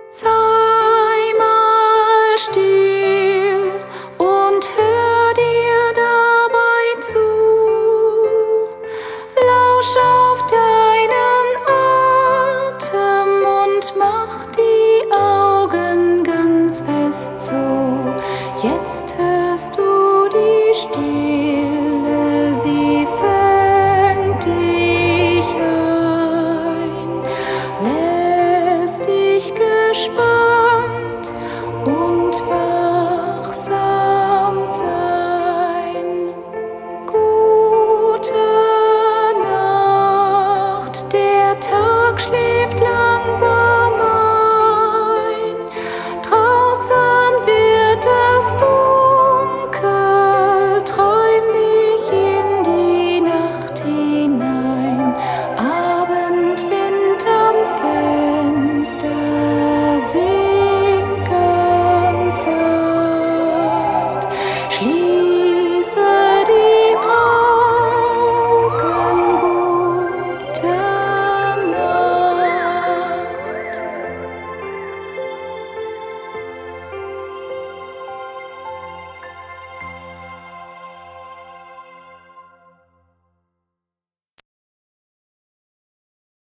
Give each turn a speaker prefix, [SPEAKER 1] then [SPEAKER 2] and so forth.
[SPEAKER 1] Sei mal still und hör dir dabei zu. Lausch auf deinen Atem und mach die Augen ganz fest zu. Jetzt hörst du die Stille, sie fängt dich ein, lässt dich gespannt und wachsam sein. Gute Nacht, der Tag